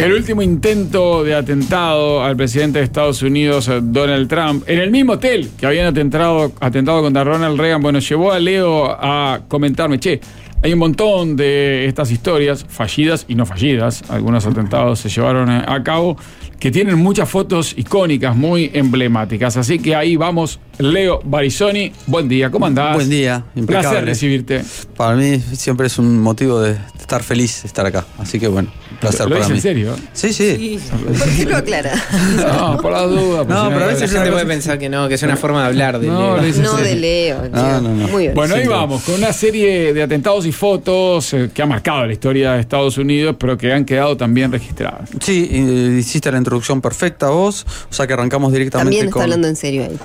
El último intento de atentado al presidente de Estados Unidos, Donald Trump, en el mismo hotel que habían atentado contra Ronald Reagan, bueno, llevó a Leo a comentarme, hay un montón de estas historias, fallidas y no fallidas, algunos atentados se llevaron a cabo, que tienen muchas fotos icónicas, muy emblemáticas. Así que ahí vamos, Leo Barisoni. Buen día, ¿cómo andás? Buen día, impecable. Placer recibirte. Para mí siempre es un motivo de estar feliz de estar acá. Así que bueno, un placer para mí. ¿En serio? Sí. ¿Por qué lo aclara? No, por la duda. No, pero a veces la gente puede pensar que no, que es una forma de hablar de Leo. No de Leo. No. Muy bien. Bueno, ahí vamos, con una serie de atentados y fotos que ha marcado la historia de Estados Unidos, pero que han quedado también registradas. Sí, hiciste la introducción perfecta vos, o sea que arrancamos directamente También está hablando en serio ahí.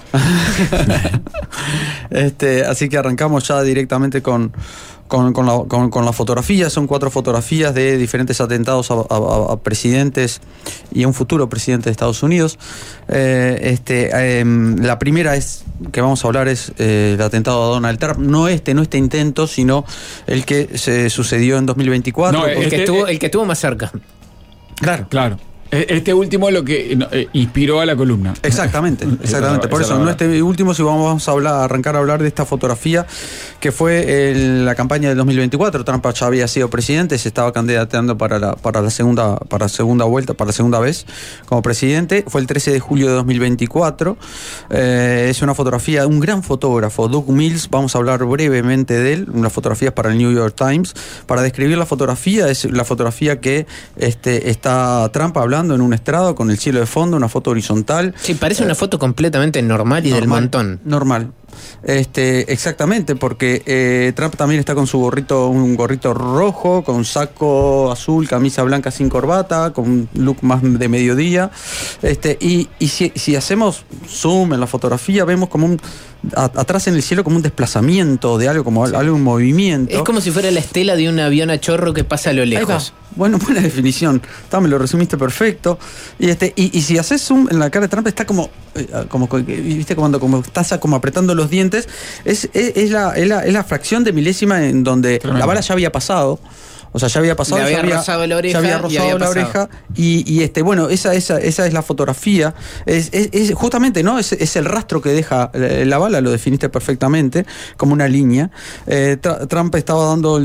Así que arrancamos ya directamente con la fotografía. Son 4 fotografías de diferentes atentados a presidentes y a un futuro presidente de Estados Unidos. La primera que vamos a hablar es el atentado a Donald Trump. No este intento, sino el que se sucedió en 2024. No, el que estuvo más cerca. Claro. Este último es lo que inspiró a la columna. Exactamente. Por eso, no este último, si vamos a arrancar a hablar de esta fotografía que fue la campaña del 2024. Trump ya había sido presidente, se estaba candidateando para la segunda vez como presidente. Fue el 13 de julio de 2024. Es una fotografía de un gran fotógrafo, Doug Mills. Vamos a hablar brevemente de él. Una fotografía para el New York Times. Para describir la fotografía, es la fotografía que está Trump hablando en un estrado con el cielo de fondo, una foto horizontal. Sí, parece una foto completamente normal y del montón. Normal. Exactamente, porque Trump también está con un gorrito rojo, con saco azul, camisa blanca sin corbata, con un look más de mediodía. Y si hacemos zoom en la fotografía, vemos como atrás en el cielo como un desplazamiento de algo, como algo en movimiento. Es como si fuera la estela de un avión a chorro que pasa a lo lejos. Bueno, buena definición. Me lo resumiste perfecto. Y si haces zoom en la cara de Trump, está como viste, cuando estás como apretando los dientes, es la fracción de milésima en donde la bala ya había pasado. O sea, ya había pasado, le había rozado la oreja, y bueno, esa es la fotografía. Es justamente, ¿no? Es el rastro que deja la bala, lo definiste perfectamente, como una línea. Trump estaba dando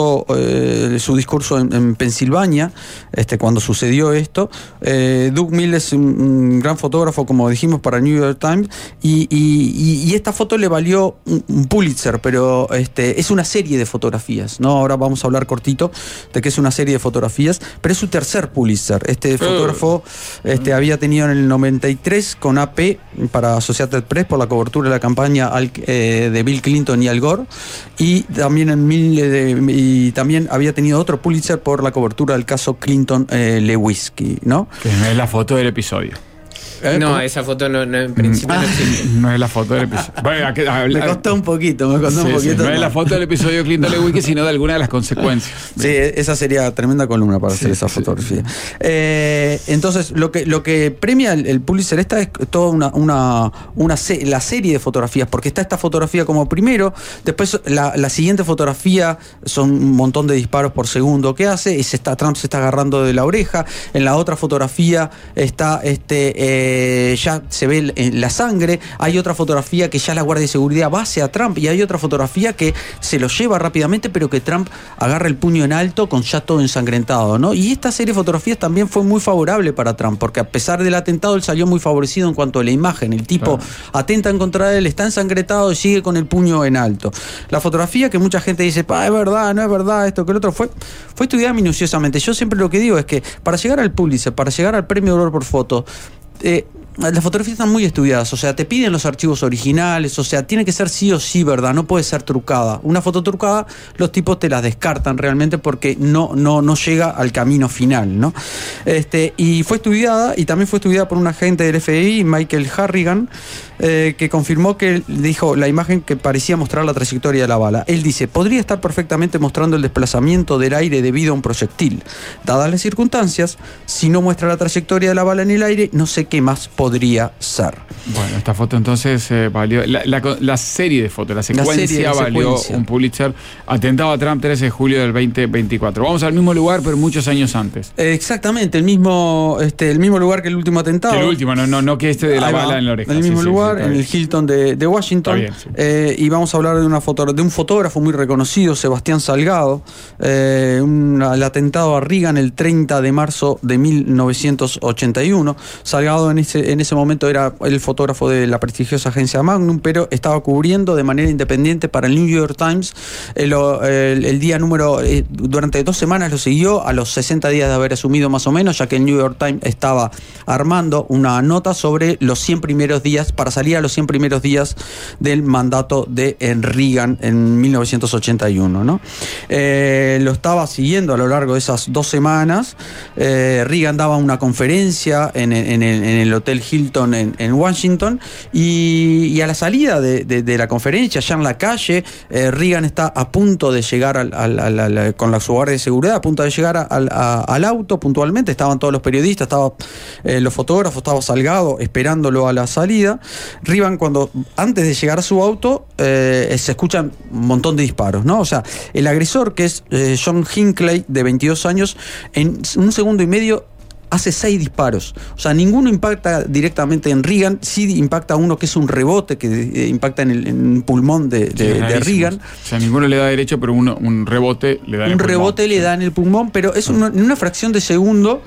su discurso en Pensilvania, cuando sucedió esto. Doug Mills es un gran fotógrafo, como dijimos, para New York Times, y esta foto le valió un Pulitzer, pero es una serie de fotografías, ¿no? Ahora vamos a hablar cortito de que es una serie de fotografías, pero es su tercer Pulitzer. Este fotógrafo había tenido en el 93 con AP para Associated Press por la cobertura de la campaña de Bill Clinton y Al Gore, y también había tenido otro Pulitzer por la cobertura del caso Clinton-Lewinsky, ¿no? Que es la foto del episodio. No, esa foto no en principio no existe. No es la foto del episodio. Me costó un poquito. No es la foto del episodio Clinton-Lewinsky, sino de alguna de las consecuencias. Sí, esa sería tremenda columna para hacer esa fotografía. Entonces, lo que premia el Pulitzer es toda la serie de fotografías, porque está esta fotografía como primero, después la siguiente fotografía son un montón de disparos por segundo que hace, y Trump se está agarrando de la oreja. En la otra fotografía está ya se ve la sangre. Hay otra fotografía que ya la Guardia de Seguridad va hacia Trump, y hay otra fotografía que se lo lleva rápidamente, pero que Trump agarra el puño en alto con ya todo ensangrentado, ¿no? Y esta serie de fotografías también fue muy favorable para Trump, porque a pesar del atentado él salió muy favorecido en cuanto a la imagen. El tipo atenta en contra de él, está ensangrentado y sigue con el puño en alto. La fotografía, que mucha gente dice, es verdad, no es verdad, esto que el otro, fue estudiada minuciosamente. Yo siempre lo que digo es que para llegar al Pulitzer, para llegar al premio de oro por foto, las fotografías están muy estudiadas, o sea, te piden los archivos originales, o sea, tiene que ser sí o sí verdad, no puede ser trucada. Una foto trucada, los tipos te las descartan realmente porque no llega al camino final, ¿no? Y fue estudiada, y también fue estudiada por un agente del FBI, Michael Harrigan, que confirmó que dijo la imagen que parecía mostrar la trayectoria de la bala. Él dice, podría estar perfectamente mostrando el desplazamiento del aire debido a un proyectil. Dadas las circunstancias, si no muestra la trayectoria de la bala en el aire, no sé qué más podría podría ser. Bueno, esta foto entonces valió. La serie de fotos, la secuencia valió un Pulitzer. Atentado a Trump, 13 de julio del 2024. Vamos al mismo lugar, pero muchos años antes. Exactamente, el mismo lugar que el último atentado. Que el último, no que de la bala en la oreja. En el mismo lugar, en el Hilton de Washington. Está bien, y vamos a hablar de un fotógrafo muy reconocido, Sebastián Salgado. El atentado a Reagan el 30 de marzo de 1981. Salgado en ese momento era el fotógrafo de la prestigiosa agencia Magnum, pero estaba cubriendo de manera independiente para el New York Times el día número. Durante 2 semanas lo siguió, a los 60 días de haber asumido más o menos, ya que el New York Times estaba armando una nota sobre los 100 primeros días, para salir a los 100 primeros días del mandato de Reagan en 1981, ¿no? Lo estaba siguiendo a lo largo de esas 2 semanas. Reagan daba una conferencia en el Hotel Hilton en Washington, y a la salida de la conferencia, ya en la calle, Reagan está a punto de llegar con su guardia de seguridad, a punto de llegar al auto puntualmente. Estaban todos los periodistas, estaban los fotógrafos, estaba Salgado esperándolo a la salida. Reagan, antes de llegar a su auto, se escuchan un montón de disparos, ¿no? O sea, el agresor, que es John Hinckley, de 22 años, en 1 segundo y medio hace 6 disparos. O sea, ninguno impacta directamente en Reagan, sí impacta uno que es un rebote que impacta en el pulmón de Reagan. O sea, ninguno le da derecho, pero un rebote le da en el pulmón. Un rebote le da en el pulmón, pero es en una fracción de segundo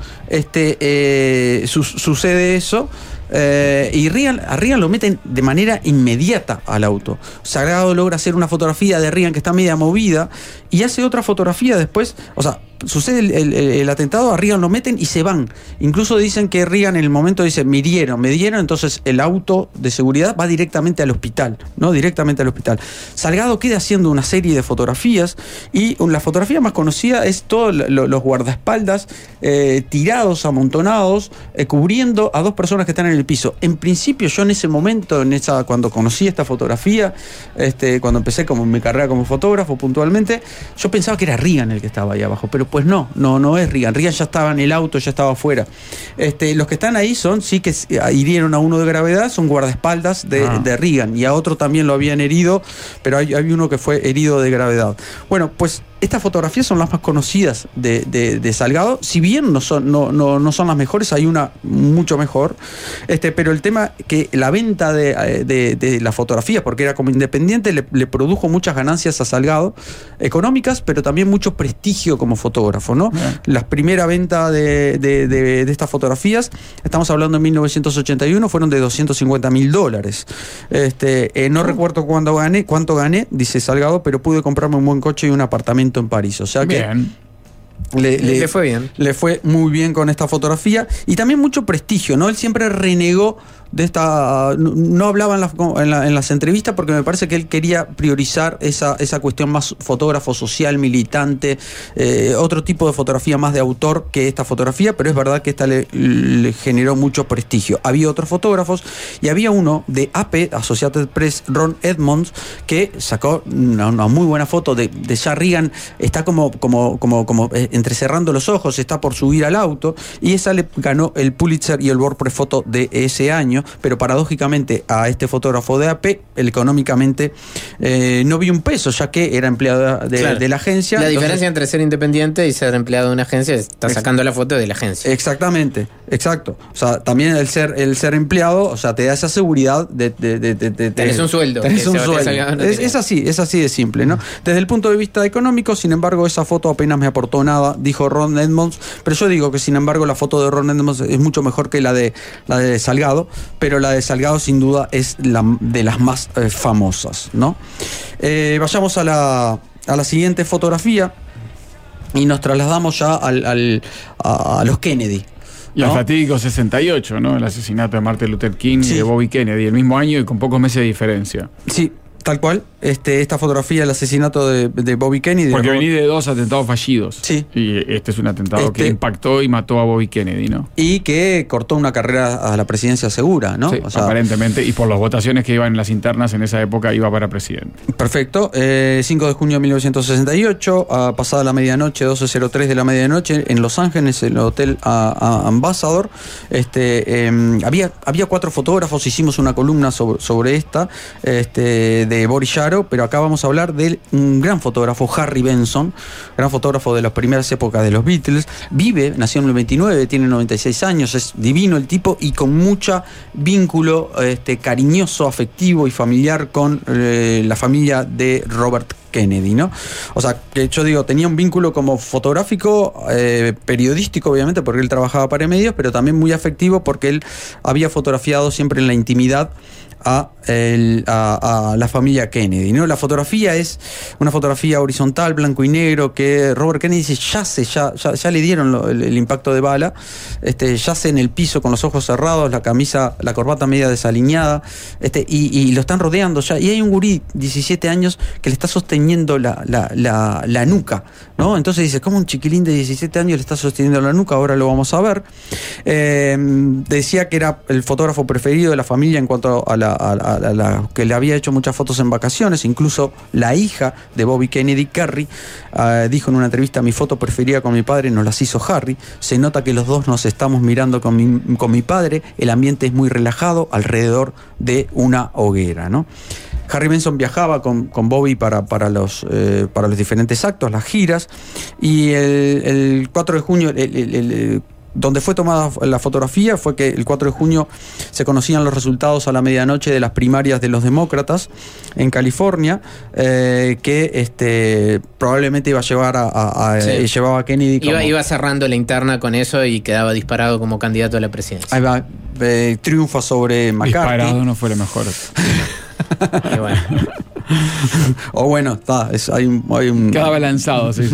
sucede eso. Y a Reagan lo meten de manera inmediata al auto. Salgado logra hacer una fotografía de Reagan que está media movida y hace otra fotografía después. O sea, sucede el atentado, a Reagan lo meten y se van. Incluso dicen que Reagan en el momento dice, me dieron, entonces el auto de seguridad va directamente al hospital, ¿no? Directamente al hospital. Salgado queda haciendo una serie de fotografías, y la fotografía más conocida es todos los guardaespaldas tirados, amontonados, cubriendo a 2 personas que están en el piso. En principio, yo en ese momento, cuando conocí esta fotografía, cuando empecé mi carrera como fotógrafo puntualmente, yo pensaba que era Reagan el que estaba ahí abajo, pero pues no es Reagan. Reagan ya estaba en el auto, ya estaba afuera. Los que están ahí sí que hirieron a uno de gravedad, son guardaespaldas de Reagan, y a otro también lo habían herido, pero hay uno que fue herido de gravedad. Bueno, pues estas fotografías son las más conocidas de Salgado. Si bien no son las mejores, hay una mucho mejor. Pero el tema que la venta de las fotografías, porque era como independiente, le produjo muchas ganancias a Salgado, económicas, pero también mucho prestigio como fotógrafo, ¿no? La primera venta de estas fotografías, estamos hablando en 1981, fueron de $250,000. No recuerdo cuánto gané, dice Salgado, pero pude comprarme un buen coche y un apartamento en París. O sea que le fue bien. Le fue muy bien con esta fotografía, y también mucho prestigio, ¿no? Él siempre renegó de esta. No hablaba en las entrevistas, porque me parece que él quería priorizar esa cuestión más fotógrafo social, militante, otro tipo de fotografía más de autor que esta fotografía, pero es verdad que esta le generó mucho prestigio. Había otros fotógrafos, y había uno de AP, Associated Press, Ron Edmonds, que sacó una muy buena foto de ya Reagan, está como entrecerrando los ojos, está por subir al auto, y esa le ganó el Pulitzer y el World Press Photo de ese año. Pero paradójicamente a este fotógrafo de AP, él económicamente no vio un peso, ya que era empleado de la agencia. La diferencia entre ser independiente y ser empleado de una agencia, está sacando la foto de la agencia. Exactamente, exacto. O sea, también el ser empleado, o sea, te da esa seguridad de tenés un sueldo. Tenés un sueldo. Es así de simple, ¿no? Desde el punto de vista económico, sin embargo, esa foto apenas me aportó nada, dijo Ron Edmonds, pero yo digo que sin embargo la foto de Ron Edmonds es mucho mejor que la de Salgado, pero la de Salgado sin duda es de las más famosas, ¿no? Vayamos a la siguiente fotografía y nos trasladamos ya a los Kennedy. Y al fatídico 68, ¿no? El asesinato de Martin Luther King y de Bobby Kennedy, el mismo año y con pocos meses de diferencia. Sí, tal cual. esta fotografía del asesinato de Bobby Kennedy. Porque venís de 2 atentados fallidos. Sí. Y este es un atentado que impactó y mató a Bobby Kennedy, ¿no? Y que cortó una carrera a la presidencia segura, ¿no? Sí, aparentemente. Y por las votaciones que iban en las internas en esa época, iba para presidente. Perfecto. 5 de junio de 1968, pasada la medianoche, 12:03 de la medianoche, en Los Ángeles, en el Hotel Ambassador. Había 4 fotógrafos, hicimos una columna sobre esta, de Boris Yaro, pero acá vamos a hablar de un gran fotógrafo, Harry Benson, gran fotógrafo de las primeras épocas de los Beatles. Nació en el 29, tiene 96 años, es divino el tipo y con mucho vínculo cariñoso, afectivo y familiar con la familia de Robert Kennedy, ¿no? O sea, que yo digo, tenía un vínculo como fotográfico, periodístico, obviamente, porque él trabajaba para medios, pero también muy afectivo porque él había fotografiado siempre en la intimidad a la familia Kennedy, ¿no? La fotografía es una fotografía horizontal, blanco y negro, que Robert Kennedy dice, ya le dieron el impacto de bala, yace en el piso con los ojos cerrados, la corbata media desaliñada, y lo están rodeando ya, y hay un gurí, 17 años, que le está sosteniendo la nuca, ¿no? Entonces dice, ¿cómo un chiquilín de 17 años le está sosteniendo la nuca? Ahora lo vamos a ver. Decía que era el fotógrafo preferido de la familia en cuanto a la que le había hecho muchas fotos en vacaciones. Incluso la hija de Bobby Kennedy, Carrie, dijo en una entrevista, mi foto preferida con mi padre nos las hizo Harry. Se nota que los dos nos estamos mirando con mi padre. El ambiente es muy relajado alrededor de una hoguera, ¿no? Harry Benson viajaba con Bobby para los diferentes actos, las giras, y el 4 de junio, donde fue tomada la fotografía fue que el 4 de junio se conocían los resultados a la medianoche de las primarias de los demócratas en California, que probablemente iba a llevar llevaba a Kennedy iba cerrando la interna con eso y quedaba disparado como candidato a la presidencia. Ahí va, triunfa sobre McCarthy. Disparado no fue lo mejor. Y bueno. O bueno, hay un quedaba lanzado, sí.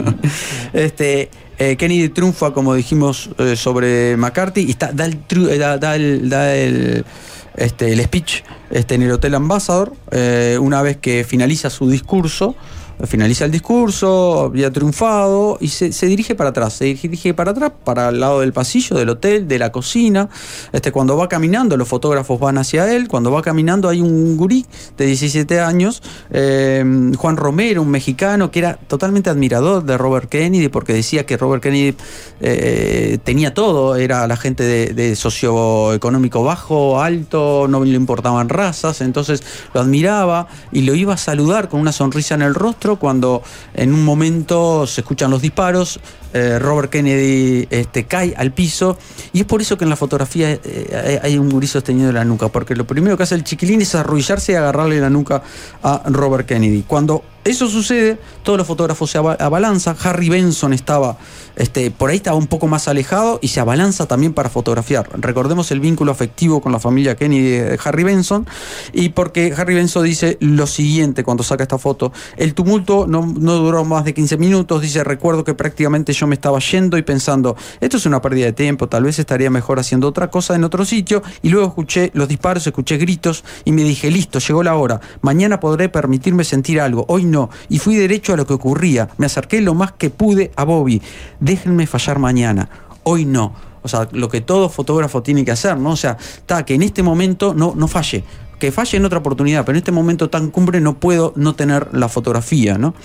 Kennedy triunfa, como dijimos, sobre McCarthy, y da el speech en el Hotel Ambassador, una vez que finaliza su discurso. Finaliza el discurso, había triunfado y se dirige para atrás, para el lado del pasillo, del hotel, de la cocina. Cuando va caminando, los fotógrafos van hacia él. Cuando va caminando hay un gurí de 17 años, Juan Romero, un mexicano que era totalmente admirador de Robert Kennedy, porque decía que Robert Kennedy tenía todo, era la gente de socioeconómico bajo, alto, no le importaban razas, entonces lo admiraba y lo iba a saludar con una sonrisa en el rostro, cuando en un momento se escuchan los disparos. Robert Kennedy cae al piso, y es por eso que en la fotografía hay un gurí sosteniendo la nuca, porque lo primero que hace el chiquilín es arrodillarse y agarrarle la nuca a Robert Kennedy. Cuando eso sucede, todos los fotógrafos se abalanzan. Harry Benson estaba por ahí, estaba un poco más alejado y se abalanza también para fotografiar. Recordemos el vínculo afectivo con la familia Kennedy de Harry Benson, y porque Harry Benson dice lo siguiente cuando saca esta foto: el tumulto no duró más de 15 minutos, dice, recuerdo que prácticamente yo me estaba yendo y pensando, esto es una pérdida de tiempo, tal vez estaría mejor haciendo otra cosa en otro sitio, y luego escuché los disparos, escuché gritos y me dije, listo, llegó la hora, mañana podré permitirme sentir algo, hoy no, y fui derecho a lo que ocurría, me acerqué lo más que pude a Bobby, déjenme fallar mañana, hoy no. O sea, lo que todo fotógrafo tiene que hacer, ¿no? O sea, que en este momento no falle, que falle en otra oportunidad, pero en este momento tan cumbre no puedo no tener la fotografía, ¿no?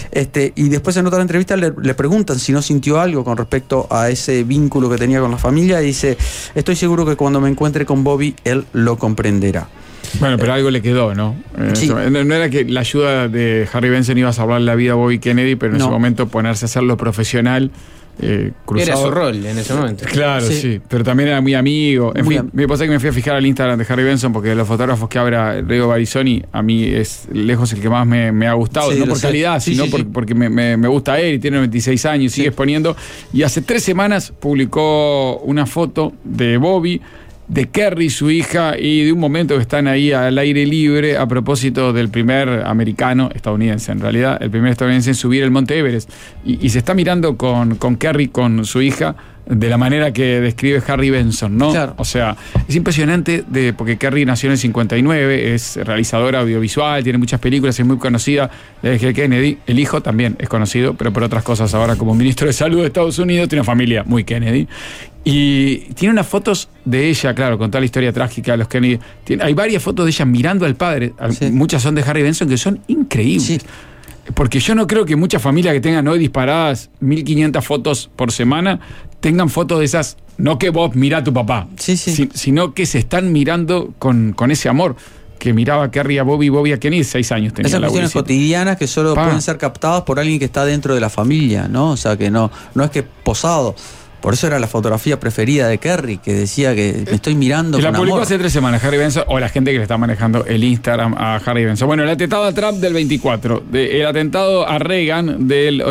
Y después en otra entrevista le preguntan si no sintió algo con respecto a ese vínculo que tenía con la familia, y dice, estoy seguro que cuando me encuentre con Bobby, él lo comprenderá. Bueno, pero algo le quedó, ¿no? Sí. No era que la ayuda de Harry Benson iba a salvar la vida a Bobby Kennedy, pero en ese momento ponerse a hacerlo profesional, cruzado. Era su rol en ese momento. Claro, sí. Pero también era muy amigo. Me pasa que me fui a fijar al Instagram de Harry Benson, porque de los fotógrafos que abre Rigo Barisoni, a mí es lejos el que más me ha gustado. Sí, no por calidad, sino porque me gusta él, y tiene 26 años, sigue exponiendo. Y hace 3 semanas publicó una foto de Bobby, de Kerry, su hija, y de un momento que están ahí al aire libre a propósito del primer estadounidense en realidad, el primer estadounidense en subir el Monte Everest. Y se está mirando con Kerry, con su hija, de la manera que describe Harry Benson, ¿no? Claro. O sea, es impresionante porque Kerry nació en el 59, es realizadora audiovisual, tiene muchas películas, es muy conocida. Desde Kennedy, el hijo también es conocido, pero por otras cosas ahora como ministro de Salud de Estados Unidos, tiene una familia muy Kennedy. Y tiene unas fotos de ella, claro, con toda la historia trágica de los Kennedy. Hay varias fotos de ella mirando al padre, Sí. muchas son de Harry Benson que son increíbles. Sí. Porque yo no creo que muchas familias que tengan hoy disparadas 1500 fotos por semana tengan fotos de esas, no que vos mirá a tu papá, Sí, sí. sino que se están mirando con ese amor que miraba Kerry a Bobby a Kennedy, 6 años tenía Esas la cuestiones abuelita. cotidianas que solo pueden ser captadas por alguien que está dentro de la familia, ¿no? O sea, que no es que posado. Por eso era la fotografía preferida de Kerry, que decía que me estoy mirando Y la con publicó amor. hace 3 semanas Harry Benson, o la gente que le está manejando el Instagram a Harry Benson. Bueno, el atentado a Trump del 24, el atentado a Reagan del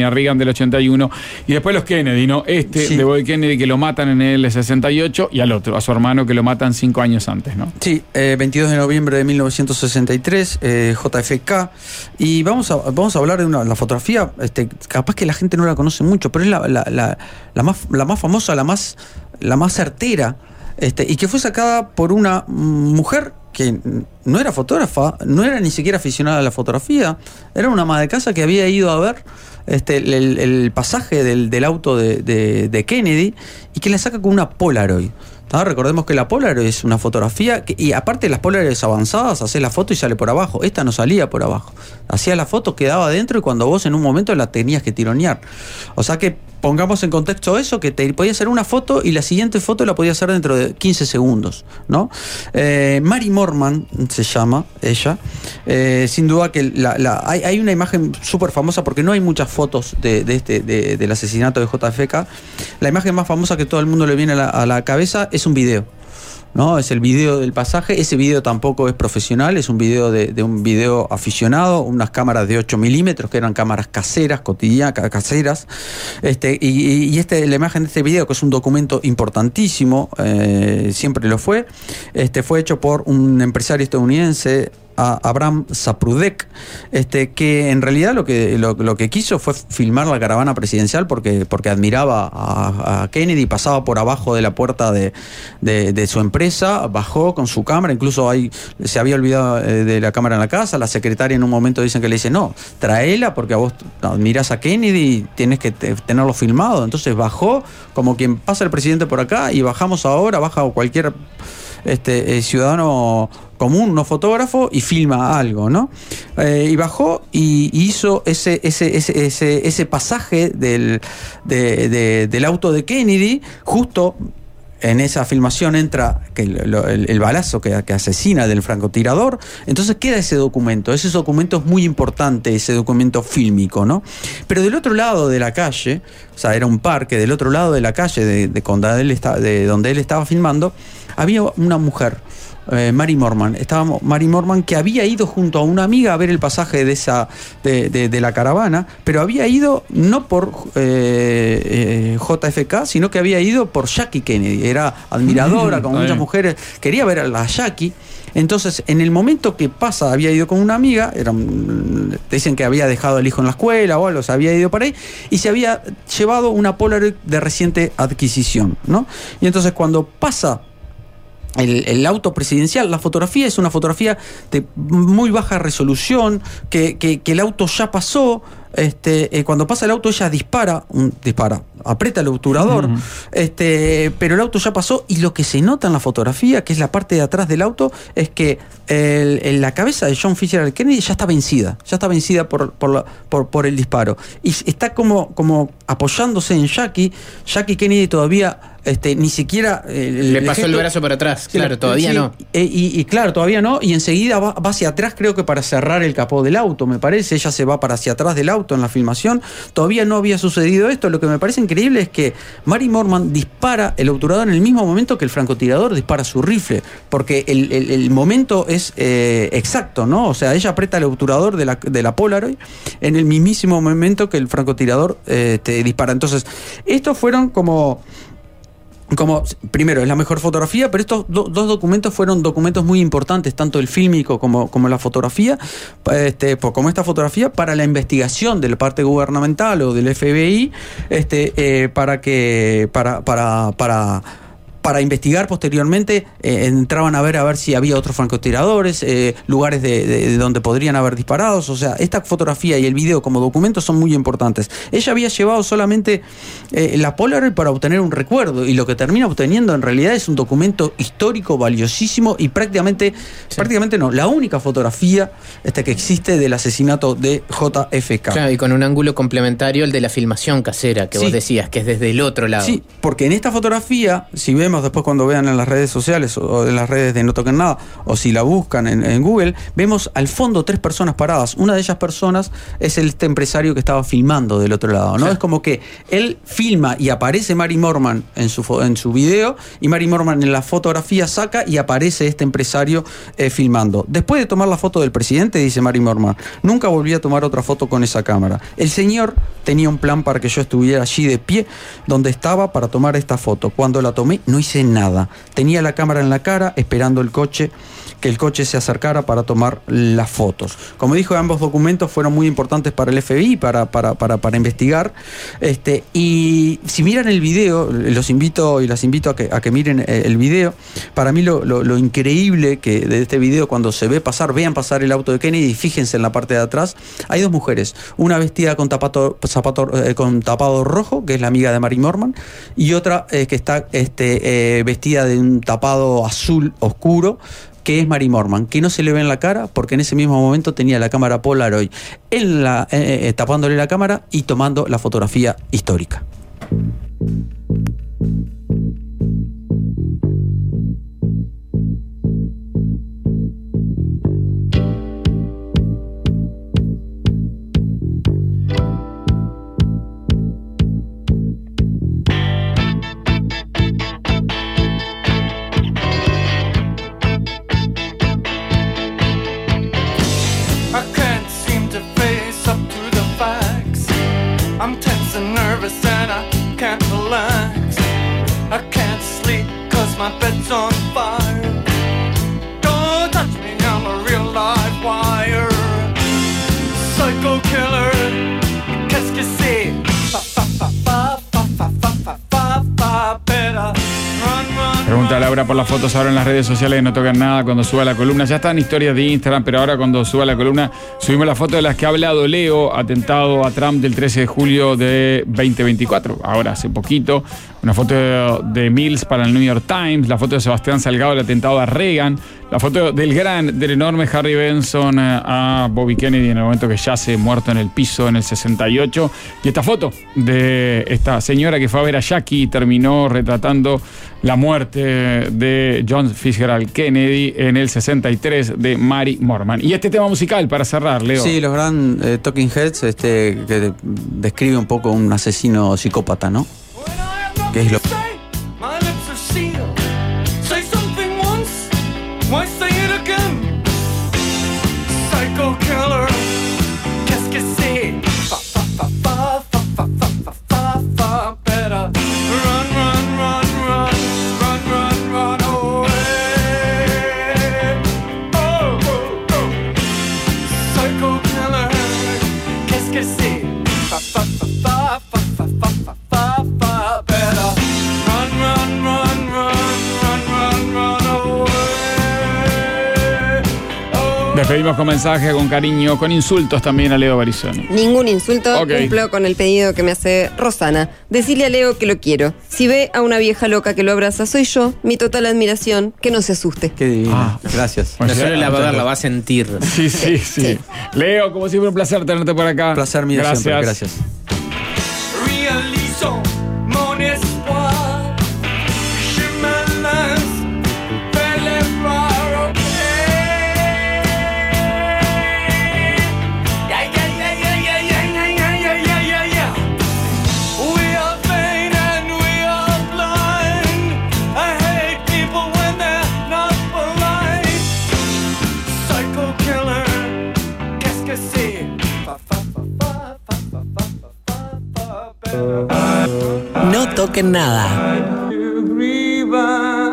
81, y después los Kennedy, ¿no? Sí. De Bobby Kennedy, que lo matan en el 68, y al otro, a su hermano, que lo matan 5 años antes, ¿no? Sí, 22 de noviembre de 1963, JFK. Y vamos a hablar de la fotografía, capaz que la gente no la conoce mucho, pero es la más famosa, la más certera, y que fue sacada por una mujer que no era fotógrafa, no era ni siquiera aficionada a la fotografía, era una ama de casa que había ido a ver el pasaje del auto de Kennedy, y que la saca con una Polaroid. Recordemos que la Polaroid es una fotografía y aparte de las Polaroids avanzadas, hacés la foto y sale por abajo. Esta no salía por abajo, hacía la foto, quedaba adentro, y cuando vos en un momento la tenías que tironear. O sea que pongamos en contexto eso, que te podía hacer una foto y la siguiente foto la podía hacer dentro de 15 segundos, ¿no? Mary Moorman se llama ella. Sin duda que hay una imagen súper famosa, porque no hay muchas fotos del asesinato de JFK. La imagen más famosa que todo el mundo le viene a la cabeza es un video, ¿no? Es el video del pasaje. Ese video tampoco es profesional, es un video de un video aficionado, unas cámaras de 8 milímetros que eran cámaras caseras, caseras. La imagen de este video, que es un documento importantísimo, siempre lo fue hecho por un empresario estadounidense, Abraham Zaprudek, que en realidad lo que quiso fue filmar la caravana presidencial porque admiraba a Kennedy, pasaba por abajo de la puerta de su empresa, bajó con su cámara, incluso se había olvidado de la cámara en la casa, la secretaria en un momento dicen que le dice, no, tráela porque a vos admirás a Kennedy y tienes que tenerlo filmado. Entonces bajó como quien pasa el presidente por acá, y bajamos ahora, baja cualquier ciudadano común, no fotógrafo, y filma algo, ¿no? Y bajó y hizo ese pasaje del auto de Kennedy. Justo en esa filmación entra el balazo que asesina del francotirador. Entonces queda ese documento. Ese documento es muy importante, ese documento fílmico, ¿no? Pero del otro lado de la calle, o sea, era un parque, del otro lado de la calle de donde él estaba filmando, había una mujer, Mary Moorman. Estaba Mary Moorman, que había ido junto a una amiga a ver el pasaje de la caravana, pero había ido no por JFK, sino que había ido por Jackie Kennedy. Era admiradora, como muchas mujeres, quería ver a la Jackie. Entonces, en el momento que pasa, había ido con una amiga, dicen que había dejado al hijo en la escuela o algo, se había ido para ahí, y se había llevado una Polaroid de reciente adquisición, ¿no? Y entonces, cuando pasa el auto presidencial, la fotografía es una fotografía de muy baja resolución, que el auto ya pasó. Cuando pasa el auto, ella dispara, aprieta el obturador, pero el auto ya pasó, y lo que se nota en la fotografía, que es la parte de atrás del auto, es que la cabeza de John Fitzgerald Kennedy ya está vencida por el disparo, y está como apoyándose en Jackie Kennedy. Todavía ni siquiera le pasó el brazo para atrás, claro, todavía no. Y claro, todavía no, y enseguida va hacia atrás, creo que para cerrar el capó del auto, me parece. Ella se va para hacia atrás del auto en la filmación. Todavía no había sucedido esto. Lo que me parece increíble es que Mary Moorman dispara el obturador en el mismo momento que el francotirador dispara su rifle, porque el momento es exacto, ¿no? O sea, ella aprieta el obturador de la Polaroid en el mismísimo momento que el francotirador dispara. Entonces, estos fueron como como primero es la mejor fotografía, pero estos dos documentos fueron documentos muy importantes, tanto el fílmico como la fotografía, como esta fotografía, para la investigación de la parte gubernamental o del FBI, para investigar posteriormente. Entraban a ver si había otros francotiradores, lugares de donde podrían haber disparados. O sea, esta fotografía y el video como documentos son muy importantes. Ella había llevado solamente la Polaroid para obtener un recuerdo, y lo que termina obteniendo en realidad es un documento histórico valiosísimo, y prácticamente no, la única fotografía que existe del asesinato de JFK. Claro, y con un ángulo complementario, el de la filmación casera, que vos decías, que es desde el otro lado. Sí, porque en esta fotografía, si vemos después cuando vean en las redes sociales o en las redes de No Toquen Nada, o si la buscan en Google, vemos al fondo 3 personas paradas. Una de ellas personas es este empresario que estaba filmando del otro lado, ¿no? Sí. Es como que él filma y aparece Mary Moorman en su video, y Mary Moorman en la fotografía saca y aparece este empresario filmando. Después de tomar la foto del presidente, dice Mary Moorman, nunca volví a tomar otra foto con esa cámara. El señor tenía un plan para que yo estuviera allí de pie donde estaba para tomar esta foto. Cuando la tomé no hice nada. Tenía la cámara en la cara esperando que el coche se acercara para tomar las fotos. Como dijo, ambos documentos fueron muy importantes para el FBI, para investigar. Y si miran el video, las invito a que miren el video. Para mí lo increíble que de este video, cuando se vean pasar el auto de Kennedy, y fíjense en la parte de atrás, hay 2 mujeres, una vestida con tapado rojo, que es la amiga de Mary Moorman, y otra que está vestida de un tapado azul oscuro, que es Mary Moorman, que no se le ve en la cara porque en ese mismo momento tenía la cámara Polaroid tapándole la cámara y tomando la fotografía histórica. My bed's on fire. Don't touch me, I'm a real live wire. Psycho killer, qu'est-ce que c'est? Fa fa fa fa fa fa fa fa fa fa. Better run. Pregunta Laura por las fotos ahora en las redes sociales de No Toquen Nada cuando suba la columna. Ya están historias de Instagram, pero ahora cuando suba la columna subimos la foto de las que ha hablado Leo, atentado a Trump del 13 de julio de 2024. Ahora, hace poquito. Una foto de Mills para el New York Times, la foto de Sebastián Salgado del atentado a Reagan, la foto del enorme Harry Benson a Bobby Kennedy en el momento que yace muerto en el piso en el 68, y esta foto de esta señora que fue a ver a Jackie y terminó retratando la muerte de John Fitzgerald Kennedy en el 63 de Mary Moorman. Y este tema musical para cerrar, Leo. Sí, los Grand Talking Heads, que describe un poco un asesino psicópata, ¿no? ¿Qué es lo que... My lips are sealed. Say something once, why say it again? Psycho killer, qu'est-ce que c'est? Fa fa fa fa fa fa fa fa fa. Better run, run, run, run, run, run, run away. Oh, oh, oh. Psycho killer, qu'est-ce que c'est? Fa fa fa fa fa fa fa fa fa. Despedimos con mensaje, con cariño, con insultos también a Leo Barizoni. Ningún insulto, Ok. Cumplo con el pedido que me hace Rosana. Decirle a Leo que lo quiero. Si ve a una vieja loca que lo abraza, soy yo, mi total admiración, que no se asuste. Qué divino. Gracias. Bueno, No solo ya, la va a ver, la va a sentir. Sí. Leo, como siempre, un placer tenerte por acá. Placer mío siempre. Gracias. Réalisons mon espoir. Je me lance vers les bras, ok. Yeah, yeah, yeah, yeah, yeah, yeah, yeah, yeah, yeah, yeah, yeah. We are vain and we are blind. I hate people when they're not polite. Psycho killer, qu'est-ce que c'est? Fa, fa, fa, fa, fa, fa, fa, fa, fa, fa. No toquen nada.